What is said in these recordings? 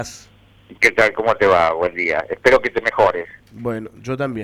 ¿Qué tal? ¿Cómo te va? Buen día. Espero que te mejores. Bueno, yo también.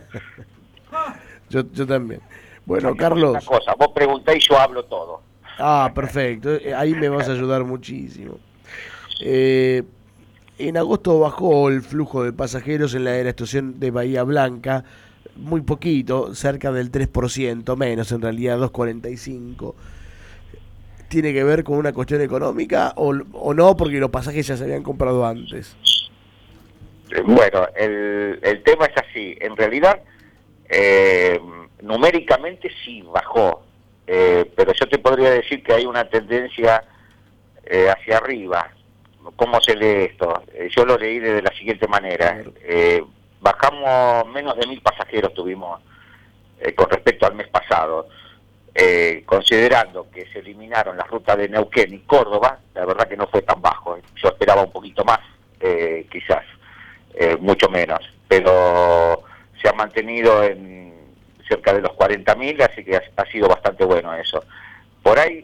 Yo también. Bueno, Hacemos una Carlos. cosa, vos preguntá y yo hablo todo. Perfecto. Ahí me vas a ayudar muchísimo. Eh, en agosto bajó el flujo de pasajeros en la estación de Bahía Blanca, muy poquito, cerca del 3% menos, en realidad 2,45. ¿Tiene que ver con una cuestión económica o no? Porque los pasajes ya se habían comprado antes. Bueno, el tema es así. En realidad, eh, numéricamente sí bajó, pero yo te podría decir que hay una tendencia hacia arriba. ¿Cómo se lee esto? Yo lo leí de la siguiente A manera. ver. Bajamos menos de 1.000 pasajeros tuvimos con respecto al mes pasado. Considerando que se eliminaron las rutas de Neuquén y Córdoba, la verdad que no fue tan bajo. Yo esperaba un poquito más, quizás, mucho menos, pero se ha mantenido en cerca de los 40.000, así que ha sido bastante bueno eso. Por ahí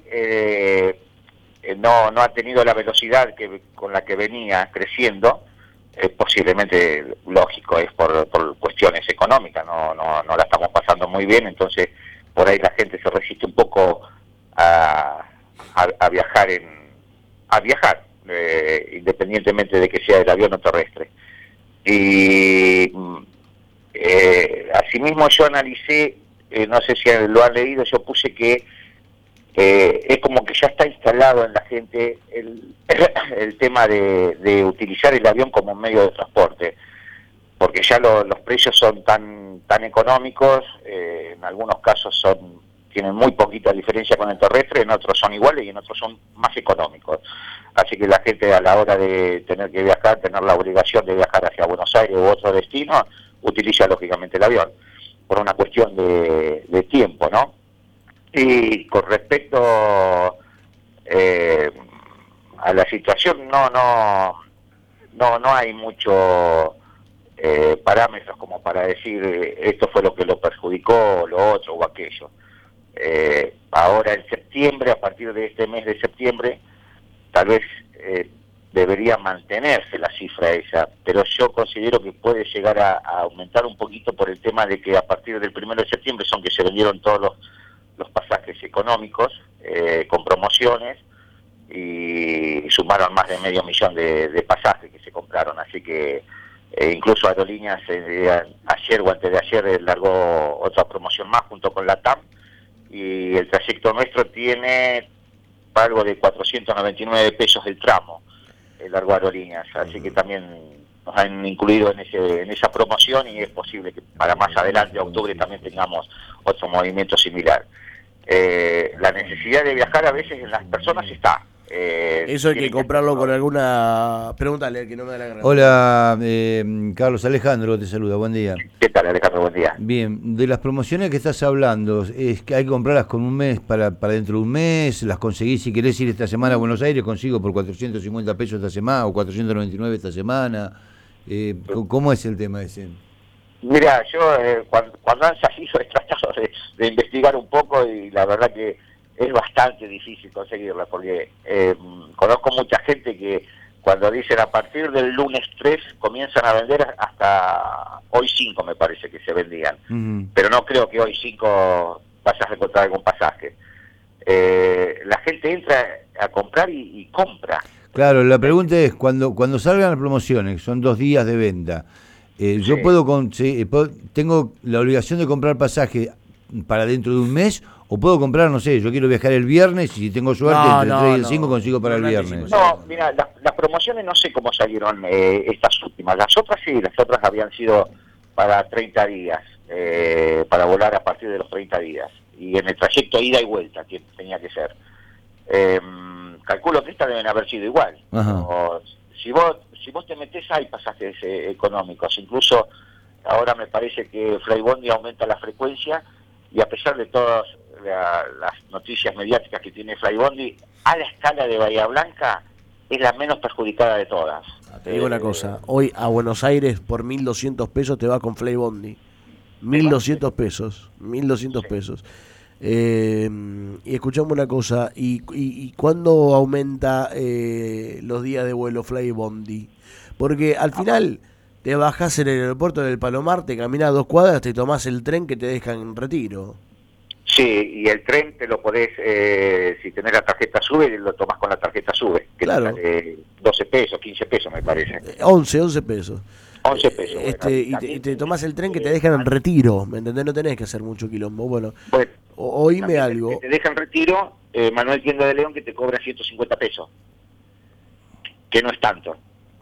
no ha tenido la velocidad con la que venía creciendo, posiblemente, lógico, es por cuestiones económicas, no la estamos pasando muy bien, entonces por ahí la gente se resiste un poco a viajar independientemente de que sea el avión o terrestre. Y asimismo yo analicé, no sé si lo han leído, yo puse que es como que ya está instalado en la gente el tema de utilizar el avión como un medio de transporte, porque ya los precios son tan económicos, en algunos casos tienen muy poquita diferencia con el terrestre, en otros son iguales y en otros son más económicos. Así que la gente, a la hora de tener que viajar, tener la obligación de viajar hacia Buenos Aires u otro destino, utiliza lógicamente el avión, por una cuestión de tiempo, ¿no? Y con respecto a la situación, no hay mucho parámetros como para decir esto fue lo que lo perjudicó, lo otro o aquello. Ahora en septiembre, a partir de este mes de septiembre, tal vez debería mantenerse la cifra esa, pero yo considero que puede llegar a aumentar un poquito por el tema de que a partir del 1 de septiembre son que se vendieron todos los pasajes económicos con promociones y sumaron más de 500.000 de pasajes que se compraron, así que incluso Aerolíneas ayer o antes de ayer largó otra promoción más junto con la TAM, y el trayecto nuestro tiene algo de 499 pesos el tramo, el largo Aerolíneas, así que también nos han incluido en esa promoción y es posible que para más adelante, octubre, también tengamos otro movimiento similar. La necesidad de viajar a veces en las personas está. Eso hay que Tienen que comprarlo con hacerlo. alguna... Pregúntale, que no me da la gana. Hola, Carlos Alejandro te saluda, buen día. ¿Qué tal, Alejandro? Buen día. Bien, de las promociones que estás hablando, es que hay que comprarlas con un mes para dentro de un mes, las conseguís si querés ir esta semana a Buenos Aires, consigo por 450 pesos esta semana o 499 esta semana. ¿Cómo es el tema ese? Mira, yo cuando han salido he tratado de investigar un poco y la verdad que es bastante difícil conseguirla porque conozco mucha gente que cuando dicen a partir del lunes 3 comienzan a vender hasta hoy 5 me parece que se vendían, Ujú. pero no creo que hoy 5 vayas a encontrar algún pasaje. La gente entra a comprar y compra. Claro, la pregunta es, cuando salgan las promociones, que son 2 días de venta, yo Sí. tengo la obligación de comprar pasaje para dentro de un mes, o puedo comprar, no sé, yo quiero viajar el viernes y si tengo suerte, No, entre el 3 y no, el 5 no. consigo para No, el no anticipes. viernes. No, mira, las promociones no sé cómo salieron estas últimas. Las otras sí, las otras habían sido para 30 días, para volar a partir de los 30 días. Y en el trayecto ida y vuelta que tenía que ser. Eh, Calculo que estas deben haber sido igual. Ajá. Pero si vos te metés hay pasajes económicos. Incluso ahora me parece que Flybondi aumenta la frecuencia y a pesar de todas las noticias mediáticas que tiene Flybondi, a la escala de Bahía Blanca es la menos perjudicada de todas. Te digo una cosa. Hoy a Buenos Aires por 1.200 pesos te va con Flybondi. ¿Te mil va? doscientos pesos. 1.200 Sí. pesos. Y escuchame una cosa, ¿y cuándo aumenta los días de vuelo Flybondi? Porque al final te bajás en el aeropuerto del Palomar, te caminas 2 cuadras, te tomás el tren que te deja en Retiro. Sí, y el tren te lo podés, si tenés la tarjeta SUBE, lo tomás con la tarjeta SUBE, que Claro. te sale 12 pesos, 15 pesos me parece. 11 pesos. 11 pesos. Bueno, Y también te tomás el tren que te tenés, dejan en Retiro, ¿me entendés? No tenés que hacer mucho quilombo. Bueno, bueno, oíme también algo. que te deja en Retiro, Manuel Tienda de León, que te cobra 150 pesos, que no es tanto.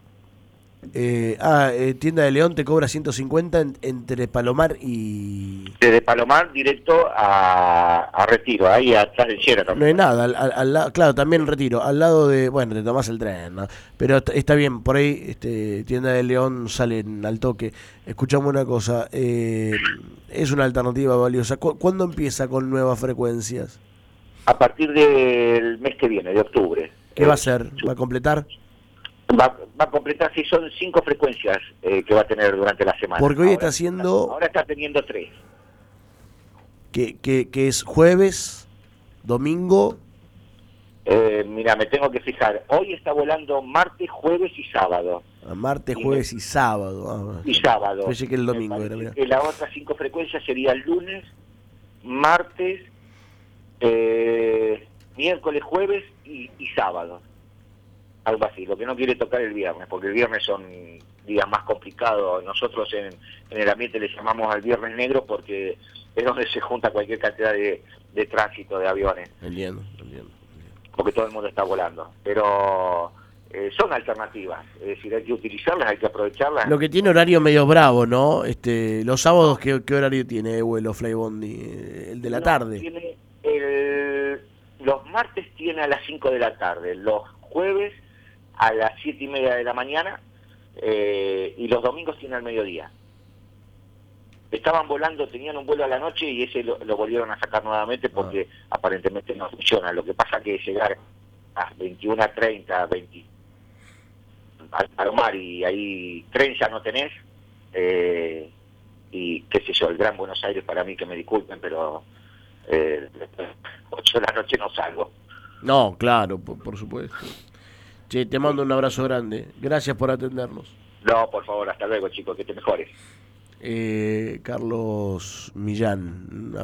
Tienda de León te cobra 150 entre Palomar y... Desde Palomar directo a Retiro, ahí atrás del Sheraton. No hay nada, claro, también en Retiro, al lado de... Bueno, te tomás el tren, ¿no? Pero está bien, por ahí Tienda de León salen al toque. Escuchame una cosa, es una alternativa valiosa. ¿Cuándo empieza con nuevas frecuencias? A partir del mes que viene, de octubre. ¿Qué va a hacer? ¿Va a completar? Va a completar, si son 5 frecuencias que va a tener durante la semana. Porque hoy está haciendo... Ahora está teniendo 3. Que es jueves, domingo... Mira, me tengo que fijar. Hoy está volando martes, jueves y sábado. Martes, jueves y sábado. Y sábado. Pensé que el domingo era, mirá. Que las otras 5 frecuencias serían lunes, martes, miércoles, jueves y sábado. Algo así. Lo que no quiere tocar el viernes, porque el viernes son días más complicados. Nosotros en el ambiente le llamamos al viernes negro porque es donde se junta cualquier cantidad de tránsito de aviones. Entiendo. Porque todo el mundo está volando. Pero son alternativas. Es decir, hay que utilizarlas, hay que aprovecharlas. Lo que tiene horario medio bravo, ¿no? Los sábados, ¿qué horario tiene de vuelo Flybondi? El de la tarde. Los martes tiene a las 5 de la tarde, los jueves a las 7:30 de la mañana y los domingos tiene al mediodía. Estaban volando, tenían un vuelo a la noche y ese lo volvieron a sacar nuevamente porque aparentemente no funciona. Lo que pasa que llegar a 21:30, 20 al Palomar y ahí tren ya no tenés, y qué sé yo, el Gran Buenos Aires, para mí, que me disculpen, pero 8 de la noche no salgo. No, claro, por supuesto. Che, te mando un abrazo grande. Gracias por atendernos. No, por favor, hasta luego, chicos, que te mejores. Carlos Millán,